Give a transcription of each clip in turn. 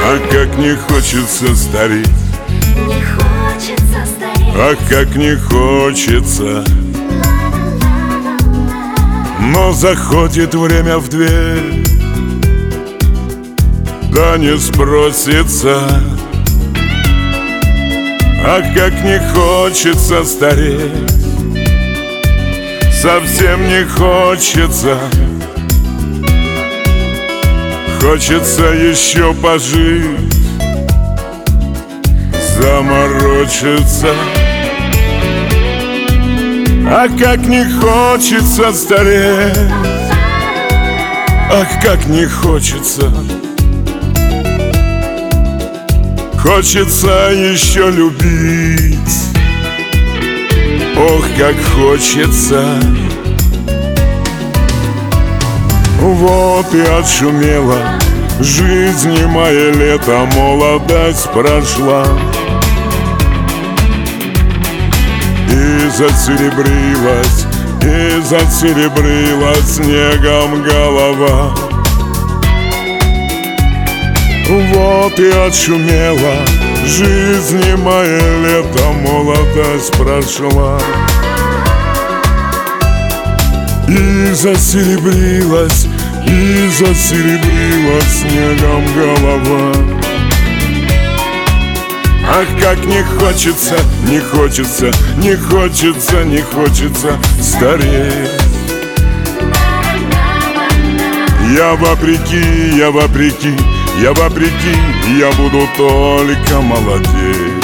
А как не хочется стареть, не хочется стареть. а как не хочется. Но заходит время в дверь, да не спросится. А как не хочется стареть, совсем не хочется. Хочется еще пожить, заморочиться. А как не хочется стареть, ах, как не хочется. Хочется еще любить, ох, как хочется. Вот и отшумела жизнь, и моя лето, молодость прошла. И засеребрилась снегом голова. Вот и отшумела жизнь, и моя лето, молодость прошла. И засеребрилась снегом голова. Ах, как не хочется, не хочется, не хочется, не хочется стареть. Я вопреки, я вопреки, я вопреки, я буду только молодеть.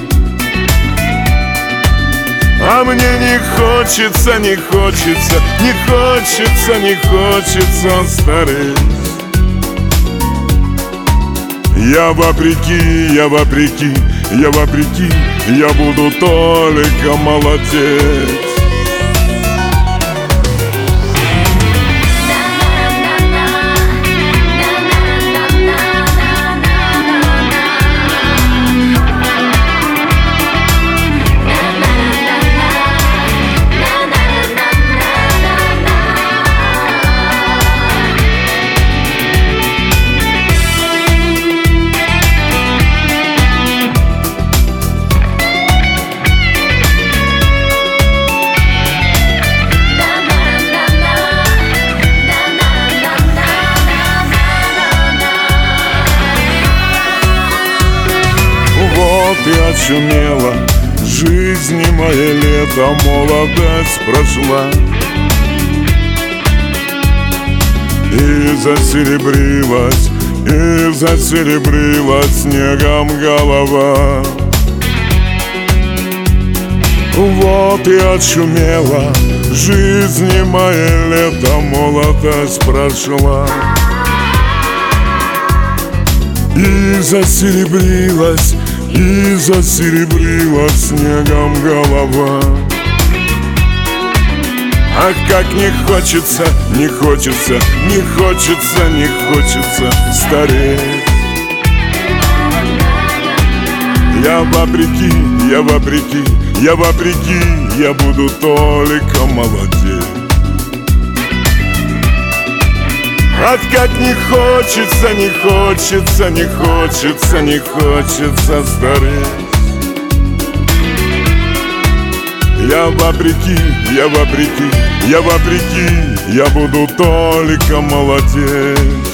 А мне не хочется, не хочется, не хочется, не хочется стареть. Я вопреки, я вопреки, я вопреки, я буду только молодеть. Вот и отшумела жизнь, и моя лето, молодость прошла. И засеребрилась снегом голова. Вот и отшумела жизнь, и моя лето, молодость прошла. И засеребрилась снегом голова. Ах, как не хочется, не хочется, не хочется, не хочется стареть. Я вопреки, я вопреки, я вопреки, я буду только молодеть. Ах, как не хочется, не хочется, не хочется, не хочется стареть. Я вопреки, я вопреки, я вопреки, я буду только молодеть.